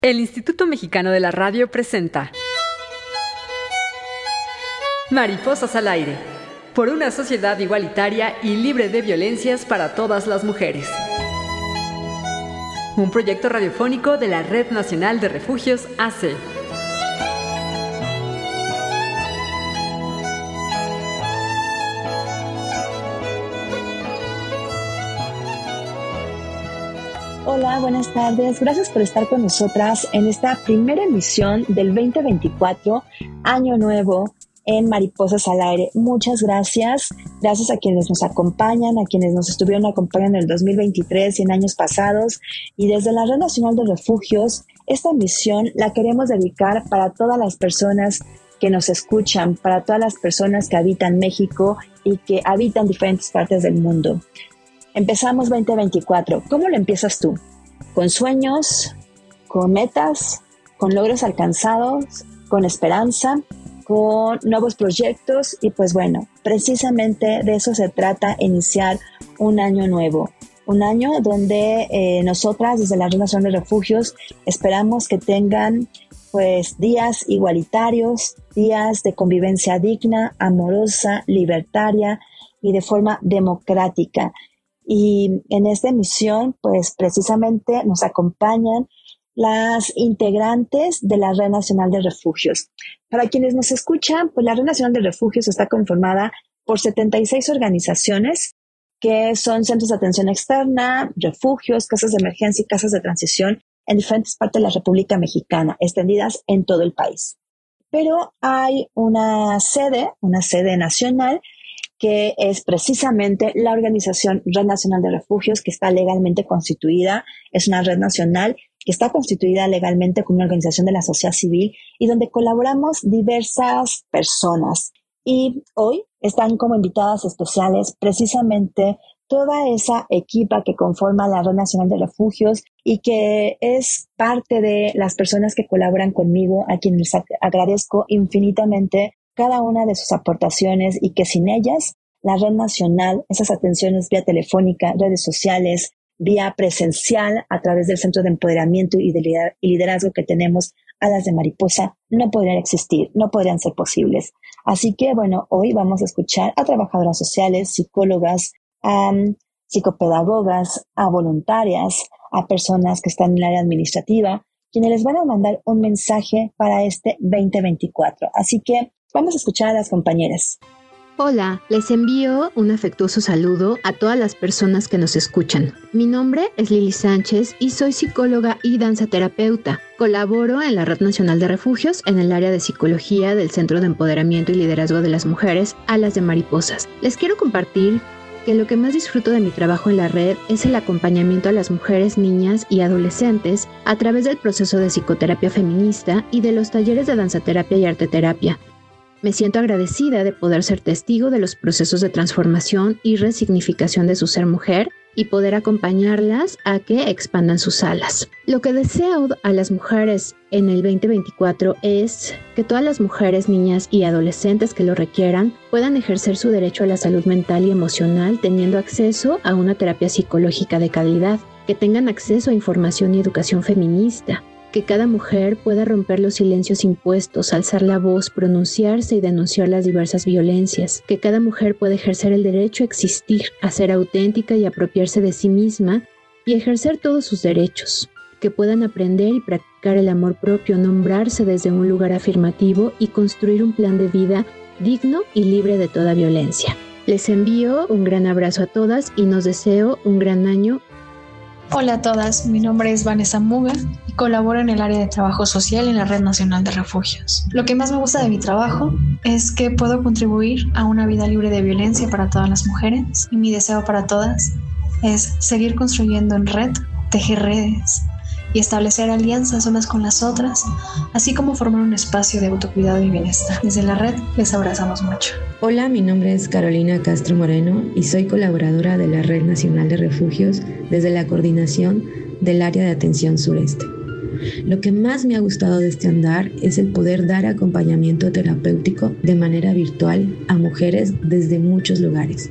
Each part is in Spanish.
El Instituto Mexicano de la Radio presenta Mariposas al Aire, por una sociedad igualitaria y libre de violencias para todas las mujeres. Un proyecto radiofónico de la Red Nacional de Refugios AC. Hola, buenas tardes. Gracias por estar con nosotras en esta primera emisión del 2024, Año Nuevo en Mariposas al Aire. Muchas gracias. Gracias a quienes nos acompañan, a quienes nos estuvieron acompañando en el 2023 y en años pasados. Y desde la Red Nacional de Refugios, esta emisión la queremos dedicar para todas las personas que nos escuchan, para todas las personas que habitan México y que habitan diferentes partes del mundo. Empezamos 2024. ¿Cómo lo empiezas tú? ¿Con sueños? ¿Con metas? ¿Con logros alcanzados? ¿Con esperanza? ¿Con nuevos proyectos? Y pues bueno, precisamente de eso se trata, iniciar un año nuevo. Un año donde nosotras desde la Red Nacional de Refugios esperamos que tengan pues días igualitarios, días de convivencia digna, amorosa, libertaria y de forma democrática. Y en esta emisión, pues precisamente nos acompañan las integrantes de la Red Nacional de Refugios. Para quienes nos escuchan, pues la Red Nacional de Refugios está conformada por 76 organizaciones que son centros de atención externa, refugios, casas de emergencia y casas de transición en diferentes partes de la República Mexicana, extendidas en todo el país. Pero hay una sede nacional que es precisamente la organización Red Nacional de Refugios, que está legalmente constituida. Es una red nacional que está constituida legalmente como una organización de la sociedad civil y donde colaboramos diversas personas. Y hoy están como invitadas especiales precisamente toda esa equipa que conforma la Red Nacional de Refugios y que es parte de las personas que colaboran conmigo, a quienes agradezco infinitamente cada una de sus aportaciones y que sin ellas, la Red Nacional, esas atenciones vía telefónica, redes sociales, vía presencial a través del Centro de Empoderamiento y Liderazgo que tenemos a las de Mariposa, no podrían existir, no podrían ser posibles. Así que, bueno, hoy vamos a escuchar a trabajadoras sociales, psicólogas, a psicopedagogas, a voluntarias, a personas que están en el área administrativa, quienes les van a mandar un mensaje para este 2024. Así que vamos a escuchar a las compañeras. Hola, les envío un afectuoso saludo a todas las personas que nos escuchan. Mi nombre es Lili Sánchez y soy psicóloga y danzaterapeuta. Colaboro en la Red Nacional de Refugios en el área de psicología del Centro de Empoderamiento y Liderazgo de las Mujeres, Alas de Mariposas. Les quiero compartir que lo que más disfruto de mi trabajo en la red es el acompañamiento a las mujeres, niñas y adolescentes a través del proceso de psicoterapia feminista y de los talleres de danzaterapia y arteterapia. Me siento agradecida de poder ser testigo de los procesos de transformación y resignificación de su ser mujer y poder acompañarlas a que expandan sus alas. Lo que deseo a las mujeres en el 2024 es que todas las mujeres, niñas y adolescentes que lo requieran puedan ejercer su derecho a la salud mental y emocional teniendo acceso a una terapia psicológica de calidad, que tengan acceso a información y educación feminista, que cada mujer pueda romper los silencios impuestos, alzar la voz, pronunciarse y denunciar las diversas violencias, que cada mujer pueda ejercer el derecho a existir, a ser auténtica y apropiarse de sí misma y ejercer todos sus derechos, que puedan aprender y practicar el amor propio, nombrarse desde un lugar afirmativo y construir un plan de vida digno y libre de toda violencia. Les envío un gran abrazo a todas y nos deseo un gran año. Hola a todas, mi nombre es Vanessa Muga y colaboro en el área de trabajo social en la Red Nacional de Refugios. Lo que más me gusta de mi trabajo es que puedo contribuir a una vida libre de violencia para todas las mujeres y mi deseo para todas es seguir construyendo en red, tejer redes y establecer alianzas unas con las otras, así como formar un espacio de autocuidado y bienestar. Desde la red les abrazamos mucho. Hola, mi nombre es Carolina Castro Moreno y soy colaboradora de la Red Nacional de Refugios desde la coordinación del área de atención sureste. Lo que más me ha gustado de este andar es el poder dar acompañamiento terapéutico de manera virtual a mujeres desde muchos lugares.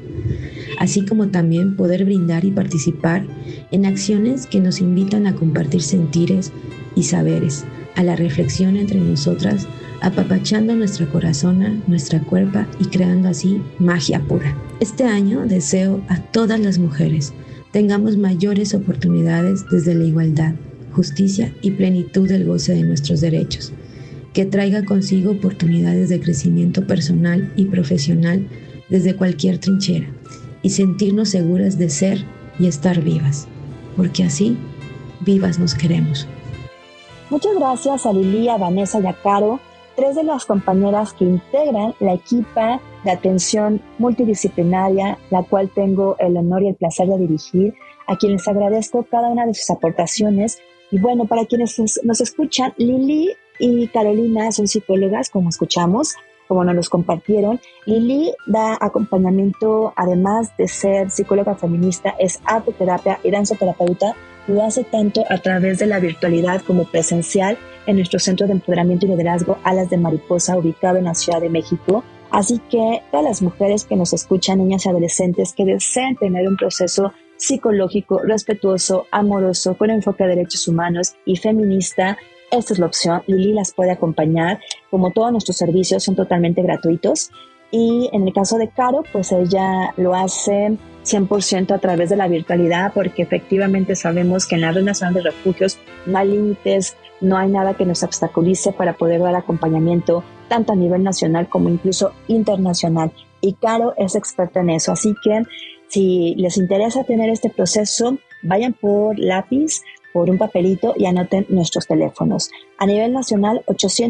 así como también poder brindar y participar en acciones que nos invitan a compartir sentires y saberes, a la reflexión entre nosotras, apapachando nuestra corazona, nuestra cuerpa y creando así magia pura. Este año deseo a todas las mujeres tengamos mayores oportunidades desde la igualdad, justicia y plenitud del goce de nuestros derechos, que traiga consigo oportunidades de crecimiento personal y profesional desde cualquier trinchera y sentirnos seguras de ser y estar vivas, porque así vivas nos queremos. Muchas gracias a Lili, a Vanessa y a Caro, 3 de las compañeras que integran la equipa de atención multidisciplinaria, la cual tengo el honor y el placer de dirigir, a quienes agradezco cada una de sus aportaciones. Y bueno, para quienes nos escuchan, Lili y Carolina son psicólogas, como escuchamos, como nos los compartieron. Lili da acompañamiento, además de ser psicóloga feminista, es arteterapia y danzoterapeuta. Lo hace tanto a través de la virtualidad como presencial en nuestro Centro de Empoderamiento y Liderazgo Alas de Mariposa, ubicado en la Ciudad de México. Así que todas las mujeres que nos escuchan, niñas y adolescentes que deseen tener un proceso psicológico, respetuoso, amoroso, con enfoque a derechos humanos y feminista, esta es la opción. Lili las puede acompañar. Como todos nuestros servicios son totalmente gratuitos. Y en el caso de Caro, pues ella lo hace 100% a través de la virtualidad, porque efectivamente sabemos que en la Red Nacional de Refugios no hay límites, no hay nada que nos obstaculice para poder dar acompañamiento tanto a nivel nacional como incluso internacional. Y Caro es experta en eso, así que si les interesa tener este proceso, vayan por lápiz, por un papelito y anoten nuestros teléfonos. A nivel nacional,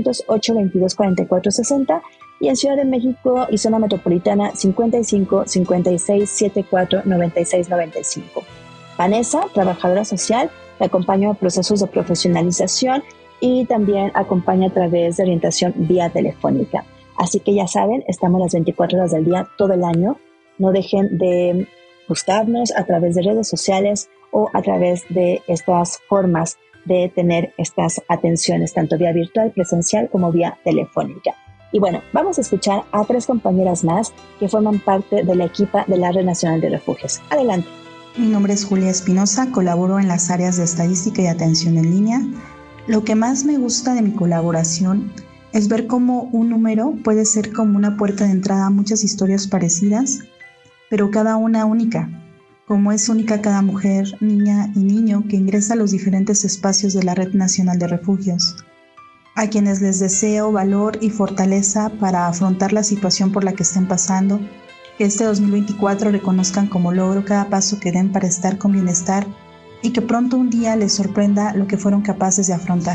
808-22-44-60 y en Ciudad de México y zona metropolitana, 55 56 74 96 95. Vanessa, trabajadora social, te acompaña a procesos de profesionalización y también acompaña a través de orientación vía telefónica. Así que ya saben, estamos las 24 horas del día, todo el año. No dejen de buscarnos a través de redes sociales o a través de estas formas de tener estas atenciones, tanto vía virtual, presencial, como vía telefónica. Y bueno, vamos a escuchar a 3 compañeras más que forman parte de la equipa de la Red Nacional de Refugios. Adelante. Mi nombre es Julia Espinosa, colaboro en las áreas de estadística y atención en línea. Lo que más me gusta de mi colaboración es ver cómo un número puede ser como una puerta de entrada a muchas historias parecidas, pero cada una única. Como es única cada mujer, niña y niño que ingresa a los diferentes espacios de la Red Nacional de Refugios, a quienes les deseo valor y fortaleza para afrontar la situación por la que estén pasando, que este 2024 reconozcan como logro cada paso que den para estar con bienestar y que pronto un día les sorprenda lo que fueron capaces de afrontar.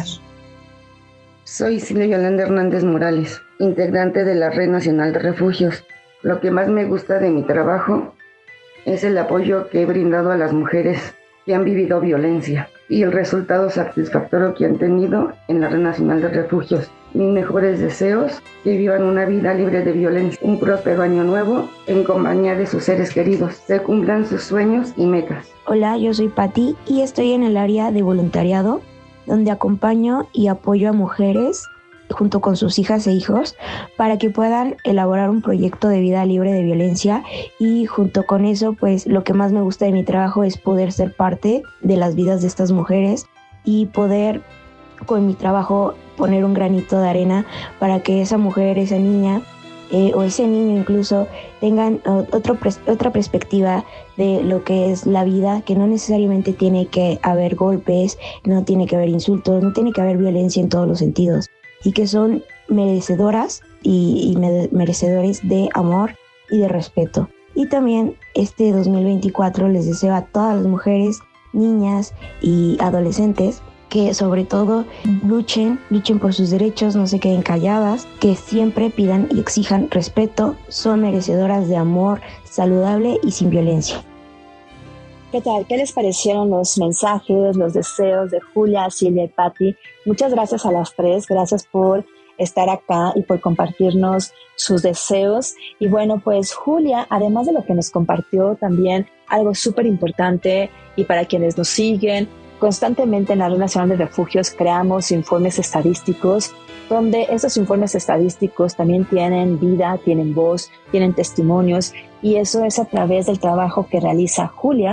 Soy Silvia Yolanda Hernández Morales, integrante de la Red Nacional de Refugios. Lo que más me gusta de mi trabajo es el apoyo que he brindado a las mujeres que han vivido violencia y el resultado satisfactorio que han tenido en la Red Nacional de Refugios. Mis mejores deseos, que vivan una vida libre de violencia, un próspero año nuevo en compañía de sus seres queridos, se cumplan sus sueños y metas. Hola, yo soy Patti y estoy en el área de voluntariado, donde acompaño y apoyo a mujeres junto con sus hijas e hijos para que puedan elaborar un proyecto de vida libre de violencia, y junto con eso pues lo que más me gusta de mi trabajo es poder ser parte de las vidas de estas mujeres y poder con mi trabajo poner un granito de arena para que esa mujer, esa niña o ese niño incluso tengan otra perspectiva de lo que es la vida, que no necesariamente tiene que haber golpes, no tiene que haber insultos, no tiene que haber violencia en todos los sentidos, y que son merecedoras y merecedores de amor y de respeto. Y también este 2024 les deseo a todas las mujeres, niñas y adolescentes que sobre todo luchen por sus derechos, no se queden calladas, que siempre pidan y exijan respeto, son merecedoras de amor saludable y sin violencia. ¿Qué tal? ¿Qué les parecieron los mensajes, los deseos de Julia, Silvia y Patti? Muchas gracias a las 3, gracias por estar acá y por compartirnos sus deseos. Y bueno, pues Julia, además de lo que nos compartió, también algo súper importante, y para quienes nos siguen, constantemente en la Red Nacional de Refugios creamos informes estadísticos, donde esos informes estadísticos también tienen vida, tienen voz, tienen testimonios, y eso es a través del trabajo que realiza Julia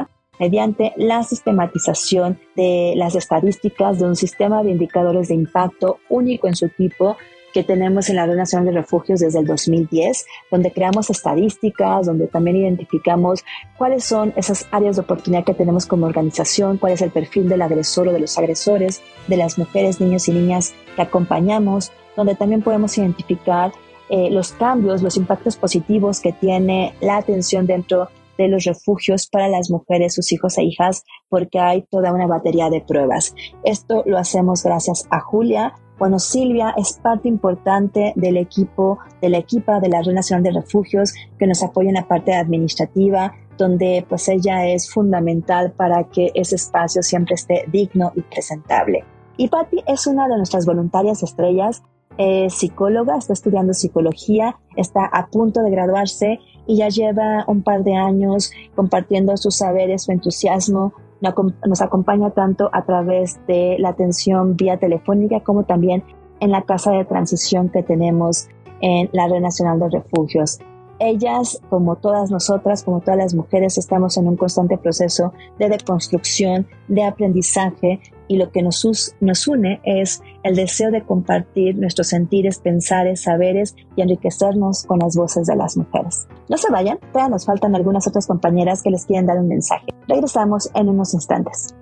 mediante la sistematización de las estadísticas de un sistema de indicadores de impacto único en su tipo que tenemos en la Red Nacional de Refugios desde el 2010, donde creamos estadísticas, donde también identificamos cuáles son esas áreas de oportunidad que tenemos como organización, cuál es el perfil del agresor o de los agresores, de las mujeres, niños y niñas que acompañamos, donde también podemos identificar los cambios, los impactos positivos que tiene la atención dentro de los refugios para las mujeres, sus hijos e hijas, porque hay toda una batería de pruebas. Esto lo hacemos gracias a Julia. Bueno, Silvia es parte importante del equipo, de la equipa de la Red Nacional de Refugios que nos apoya en la parte administrativa, donde pues ella es fundamental para que ese espacio siempre esté digno y presentable. Y Patti es una de nuestras voluntarias estrellas, es psicóloga, está estudiando psicología, está a punto de graduarse y ya lleva un par de años compartiendo sus saberes, su entusiasmo. Nos acompaña tanto a través de la atención vía telefónica como también en la casa de transición que tenemos en la Red Nacional de Refugios. Ellas, como todas nosotras, como todas las mujeres, estamos en un constante proceso de deconstrucción, de aprendizaje, y lo que nos une es el deseo de compartir nuestros sentires, pensares, saberes y enriquecernos con las voces de las mujeres. No se vayan, todavía nos faltan algunas otras compañeras que les quieren dar un mensaje. Regresamos en unos instantes.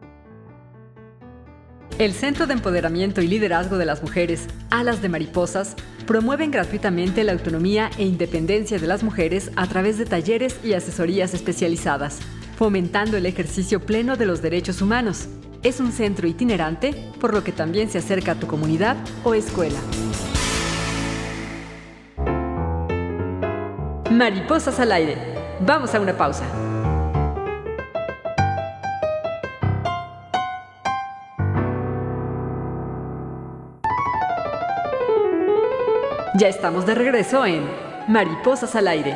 El Centro de Empoderamiento y Liderazgo de las Mujeres, Alas de Mariposas, promueven gratuitamente la autonomía e independencia de las mujeres a través de talleres y asesorías especializadas, fomentando el ejercicio pleno de los derechos humanos. Es un centro itinerante, por lo que también se acerca a tu comunidad o escuela. Mariposas al aire. Vamos a una pausa. Ya estamos de regreso en Mariposas al aire.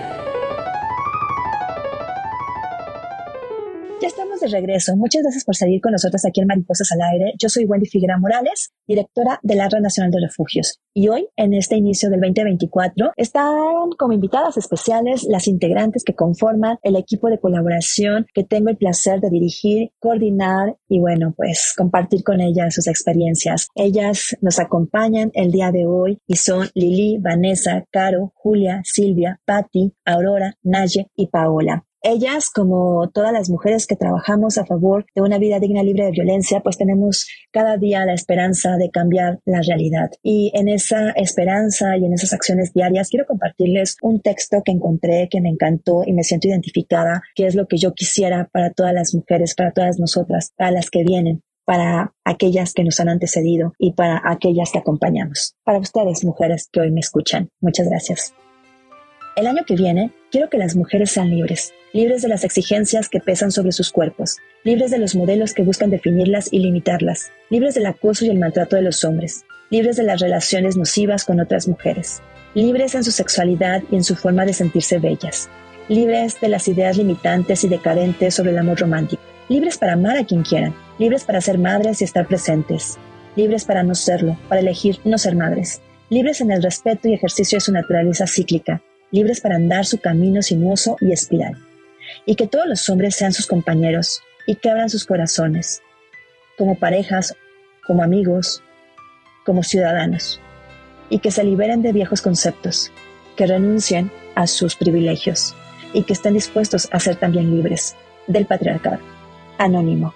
Ya estamos de regreso. Muchas gracias por seguir con nosotros aquí en Mariposas al Aire. Yo soy Wendy Figuera Morales, directora de la Red Nacional de Refugios. Y hoy, en este inicio del 2024, están como invitadas especiales las integrantes que conforman el equipo de colaboración que tengo el placer de dirigir, coordinar y bueno, pues compartir con ellas sus experiencias. Ellas nos acompañan el día de hoy y son Lili, Vanessa, Caro, Julia, Silvia, Patti, Aurora, Naye y Paola. Ellas, como todas las mujeres que trabajamos a favor de una vida digna, libre de violencia, pues tenemos cada día la esperanza de cambiar la realidad. Y en esa esperanza y en esas acciones diarias quiero compartirles un texto que encontré, que me encantó y me siento identificada, que es lo que yo quisiera para todas las mujeres, para todas nosotras, para las que vienen, para aquellas que nos han antecedido y para aquellas que acompañamos. Para ustedes, mujeres que hoy me escuchan, muchas gracias. El año que viene, quiero que las mujeres sean libres de las exigencias que pesan sobre sus cuerpos, libres de los modelos que buscan definirlas y limitarlas, libres del acoso y el maltrato de los hombres, libres de las relaciones nocivas con otras mujeres, libres en su sexualidad y en su forma de sentirse bellas, libres de las ideas limitantes y decadentes sobre el amor romántico, libres para amar a quien quieran, libres para ser madres y estar presentes, libres para no serlo, para elegir no ser madres, libres en el respeto y ejercicio de su naturaleza cíclica, libres para andar su camino sinuoso y espiral. Y que todos los hombres sean sus compañeros y que abran sus corazones, como parejas, como amigos, como ciudadanos, y que se liberen de viejos conceptos, que renuncien a sus privilegios y que estén dispuestos a ser también libres del patriarcado. Anónimo.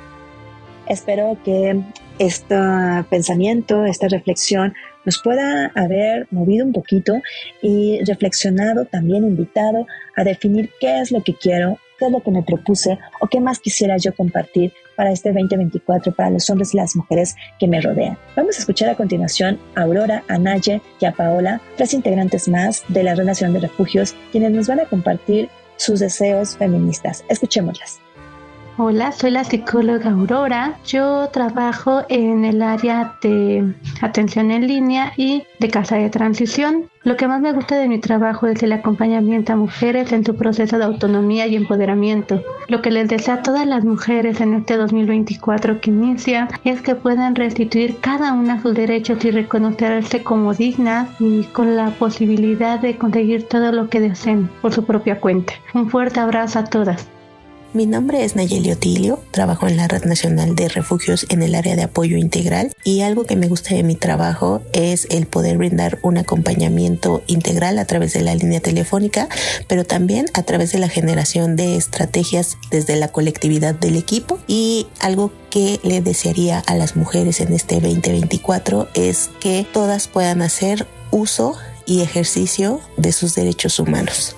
Espero que este pensamiento, esta reflexión nos pueda haber movido un poquito y reflexionado, también invitado a definir qué es lo que quiero, qué es lo que me propuse o qué más quisiera yo compartir para este 2024 para los hombres y las mujeres que me rodean. Vamos a escuchar a continuación a Aurora, a Naye y a Paola, 3 integrantes más de la Red Nacional de Refugios, quienes nos van a compartir sus deseos feministas. Escuchémoslas. Hola, soy la psicóloga Aurora. Yo trabajo en el área de atención en línea y de casa de transición. Lo que más me gusta de mi trabajo es el acompañamiento a mujeres en su proceso de autonomía y empoderamiento. Lo que les deseo a todas las mujeres en este 2024 que inicia es que puedan restituir cada una sus derechos y reconocerse como dignas y con la posibilidad de conseguir todo lo que deseen por su propia cuenta. Un fuerte abrazo a todas. Mi nombre es Nayeli Otilio, trabajo en la Red Nacional de Refugios en el área de apoyo integral y algo que me gusta de mi trabajo es el poder brindar un acompañamiento integral a través de la línea telefónica, pero también a través de la generación de estrategias desde la colectividad del equipo. Y algo que le desearía a las mujeres en este 2024 es que todas puedan hacer uso y ejercicio de sus derechos humanos.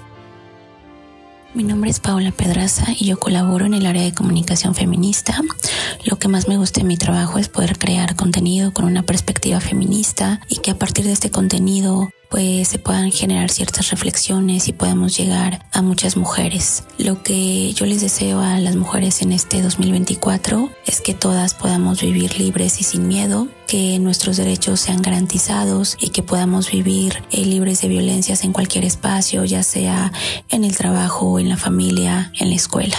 Mi nombre es Paola Pedraza y yo colaboro en el área de comunicación feminista. Lo que más me gusta de mi trabajo es poder crear contenido con una perspectiva feminista y que a partir de este contenido pues se puedan generar ciertas reflexiones y podamos llegar a muchas mujeres. Lo que yo les deseo a las mujeres en este 2024 es que todas podamos vivir libres y sin miedo, que nuestros derechos sean garantizados y que podamos vivir libres de violencias en cualquier espacio, ya sea en el trabajo, en la familia, en la escuela.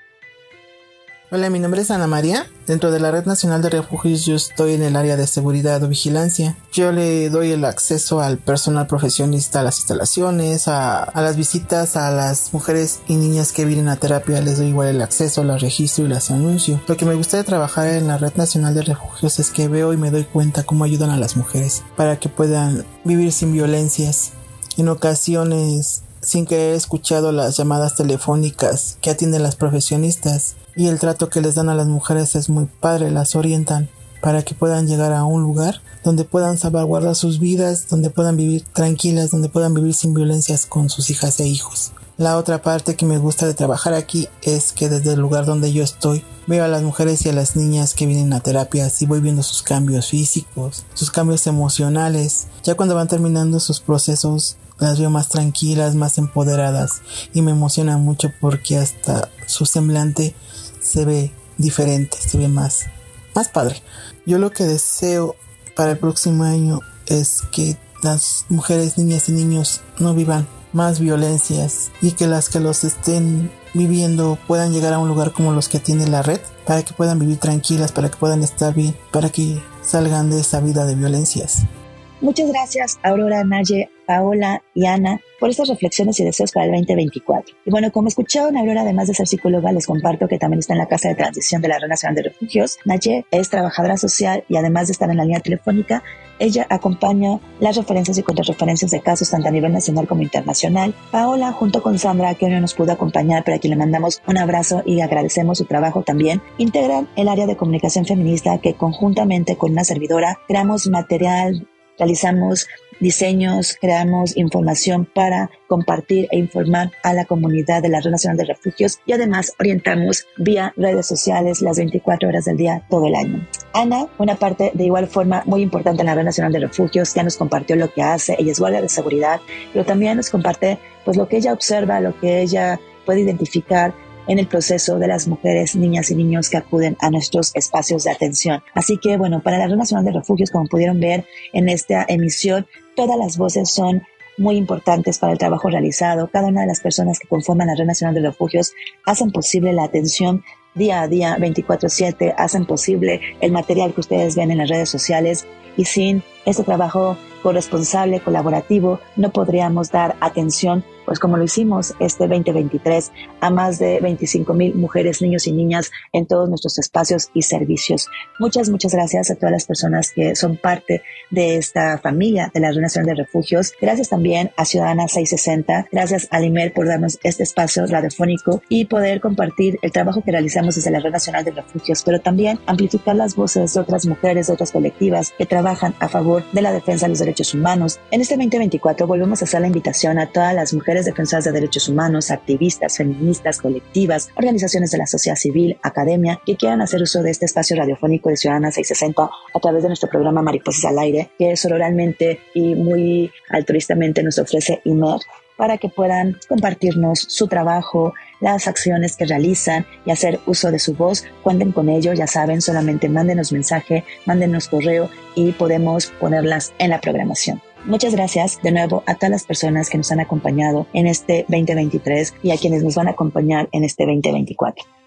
Hola, mi nombre es Ana María. Dentro de la Red Nacional de Refugios yo estoy en el área de seguridad o vigilancia. Yo le doy el acceso al personal profesionista a las instalaciones, a las visitas a las mujeres y niñas que vienen a terapia. Les doy igual el acceso, las registro y las anuncio. Lo que me gusta de trabajar en la Red Nacional de Refugios es que veo y me doy cuenta cómo ayudan a las mujeres para que puedan vivir sin violencias. En ocasiones, sin querer, he escuchado las llamadas telefónicas que atienden las profesionistas. Y el trato que les dan a las mujeres es muy padre, las orientan para que puedan llegar a un lugar donde puedan salvaguardar sus vidas, donde puedan vivir tranquilas, donde puedan vivir sin violencias con sus hijas e hijos. La otra parte que me gusta de trabajar aquí es que desde el lugar donde yo estoy veo a las mujeres y a las niñas que vienen a terapias y voy viendo sus cambios físicos, sus cambios emocionales. Ya cuando van terminando sus procesos las veo más tranquilas, más empoderadas y me emociona mucho porque hasta su semblante se ve diferente, se ve más padre. Yo lo que deseo para el próximo año es que las mujeres, niñas y niños no vivan más violencias y que las que los estén viviendo puedan llegar a un lugar como los que tiene la red para que puedan vivir tranquilas, para que puedan estar bien, para que salgan de esa vida de violencias. Muchas gracias, Aurora, Naye, Paola y Ana, por estas reflexiones y deseos para el 2024. Y bueno, como escucharon, Aurora, además de ser psicóloga, les comparto que también está en la Casa de Transición de la Red Nacional de Refugios. Naye es trabajadora social y además de estar en la línea telefónica, ella acompaña las referencias y contrarreferencias de casos tanto a nivel nacional como internacional. Paola, junto con Sandra, que hoy no nos pudo acompañar, pero a quien le mandamos un abrazo y agradecemos su trabajo también, integran el área de comunicación feminista que conjuntamente con una servidora creamos material, realizamos diseños, creamos información para compartir e informar a la comunidad de la Red Nacional de Refugios y además orientamos vía redes sociales las 24 horas del día todo el año. Ana, una parte de igual forma muy importante en la Red Nacional de Refugios, ya nos compartió lo que hace. Ella es guardia de seguridad, pero también nos comparte pues lo que ella observa, lo que ella puede identificar en el proceso de las mujeres, niñas y niños que acuden a nuestros espacios de atención. Así que bueno, para la Red Nacional de Refugios, como pudieron ver en esta emisión, todas las voces son muy importantes para el trabajo realizado. Cada una de las personas que conforman la Red Nacional de Refugios hacen posible la atención día a día, 24/7, hacen posible el material que ustedes ven en las redes sociales y sin este trabajo corresponsable, colaborativo, no podríamos dar atención, pues como lo hicimos este 2023, a más de 25,000 mujeres, niños y niñas en todos nuestros espacios y servicios. Muchas gracias a todas las personas que son parte de esta familia de la Red Nacional de Refugios. Gracias también a Ciudadana 660, gracias a Limer por darnos este espacio radiofónico y poder compartir el trabajo que realizamos desde la Red Nacional de Refugios, pero también amplificar las voces de otras mujeres, de otras colectivas que trabajan a favor de la defensa de los derechos humanos. En este 2024 volvemos a hacer la invitación a todas las mujeres defensoras de derechos humanos, activistas, feministas, colectivas, organizaciones de la sociedad civil, academia, que quieran hacer uso de este espacio radiofónico de Ciudadana 660 a través de nuestro programa Mariposas al Aire, que sororalmente y muy altruistamente nos ofrece IMER, para que puedan compartirnos su trabajo, las acciones que realizan y hacer uso de su voz. Cuenten con ello, ya saben, solamente mándenos mensaje, mándenos correo y podemos ponerlas en la programación. Muchas gracias de nuevo a todas las personas que nos han acompañado en este 2023 y a quienes nos van a acompañar en este 2024.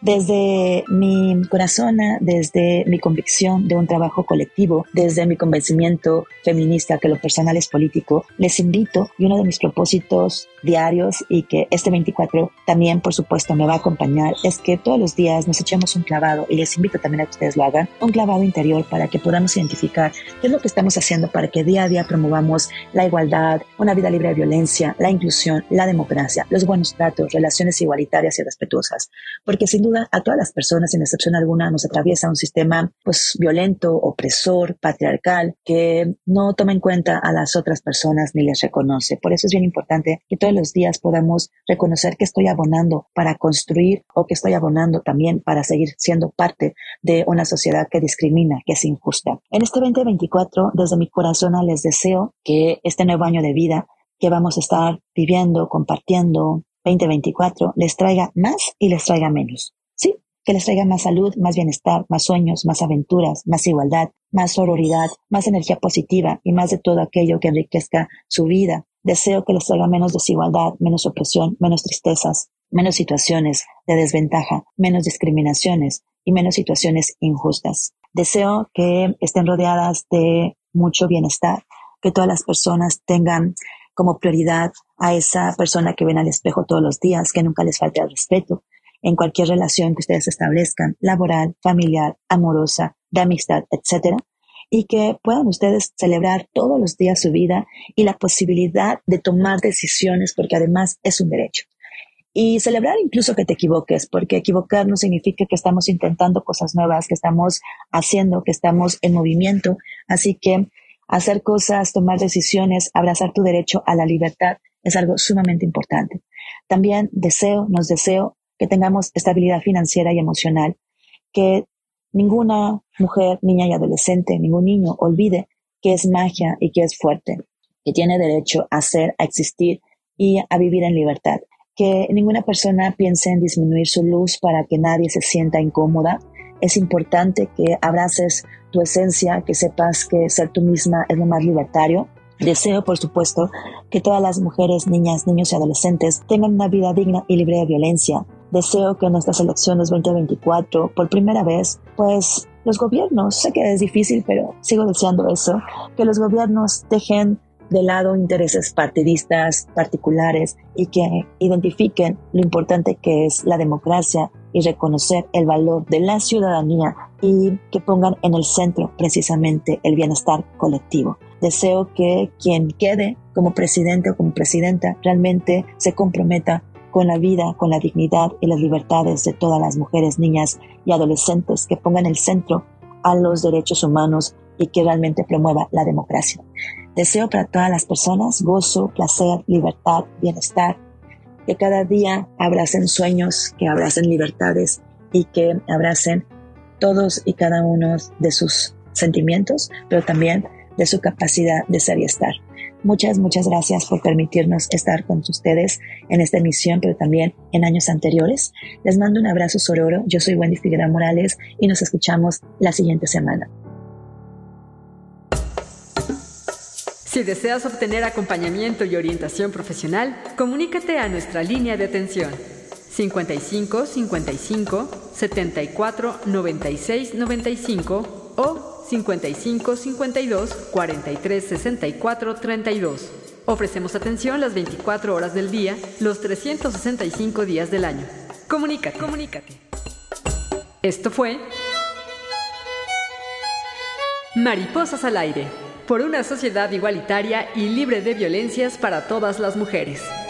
Desde mi corazón, desde mi convicción de un trabajo colectivo, desde mi convencimiento feminista, que lo personal es político, les invito, y uno de mis propósitos diarios y que este 24 también por supuesto me va a acompañar, es que todos los días nos echemos un clavado, y les invito también a que ustedes lo hagan, un clavado interior para que podamos identificar qué es lo que estamos haciendo para que día a día promovamos la igualdad, una vida libre de violencia, la inclusión, la democracia, los buenos tratos, relaciones igualitarias y respetuosas, porque sin duda a todas las personas, sin excepción alguna, nos atraviesa un sistema violento, opresor, patriarcal, que no toma en cuenta a las otras personas ni les reconoce. Por eso es bien importante que todos los días podamos reconocer que estoy abonando para construir, o que estoy abonando también para seguir siendo parte de una sociedad que discrimina, que es injusta. En este 2024, desde mi corazón les deseo que este nuevo año de vida que vamos a estar viviendo, compartiendo, 2024, les traiga más y les traiga menos. Sí, que les traiga más salud, más bienestar, más sueños, más aventuras, más igualdad, más sororidad, más energía positiva y más de todo aquello que enriquezca su vida. Deseo que les traiga menos desigualdad, menos opresión, menos tristezas, menos situaciones de desventaja, menos discriminaciones y menos situaciones injustas. Deseo que estén rodeadas de mucho bienestar, que todas las personas tengan como prioridad a esa persona que ven al espejo todos los días, que nunca les falte el respeto en cualquier relación que ustedes establezcan, laboral, familiar, amorosa, de amistad, etcétera, y que puedan ustedes celebrar todos los días su vida y la posibilidad de tomar decisiones, porque además es un derecho. Y celebrar incluso que te equivoques, porque equivocar no significa que estamos intentando cosas nuevas, que estamos haciendo, que estamos en movimiento. Así que hacer cosas, tomar decisiones, abrazar tu derecho a la libertad es algo sumamente importante. También nos deseo que tengamos estabilidad financiera y emocional, que ninguna mujer, niña y adolescente, ningún niño olvide que es magia y que es fuerte, que tiene derecho a ser, a existir y a vivir en libertad. Que ninguna persona piense en disminuir su luz para que nadie se sienta incómoda. Es importante que abraces tu esencia, que sepas que ser tú misma es lo más libertario. Deseo, por supuesto, que todas las mujeres, niñas, niños y adolescentes tengan una vida digna y libre de violencia. Deseo que en estas elecciones 2024, por primera vez, los gobiernos, sé que es difícil, pero sigo deseando eso, que los gobiernos dejen de lado intereses partidistas, particulares, y que identifiquen lo importante que es la democracia y reconocer el valor de la ciudadanía, y que pongan en el centro precisamente el bienestar colectivo. Deseo que quien quede como presidente o como presidenta realmente se comprometa con la vida, con la dignidad y las libertades de todas las mujeres, niñas y adolescentes, que pongan en el centro a los derechos humanos y que realmente promueva la democracia. Deseo para todas las personas gozo, placer, libertad, bienestar, que cada día abracen sueños, que abracen libertades y que abracen todos y cada uno de sus sentimientos, pero también de su capacidad de ser y estar. Muchas gracias por permitirnos estar con ustedes en esta emisión, pero también en años anteriores. Les mando un abrazo sororo. Yo soy Wendy Figueroa Morales y nos escuchamos la siguiente semana. Si deseas obtener acompañamiento y orientación profesional, comunícate a nuestra línea de atención 55 55 74 96 95 o 55 52 43 64 32. Ofrecemos atención las 24 horas del día, los 365 días del año. Comunícate. Esto fue Mariposas al Aire, por una sociedad igualitaria y libre de violencias para todas las mujeres.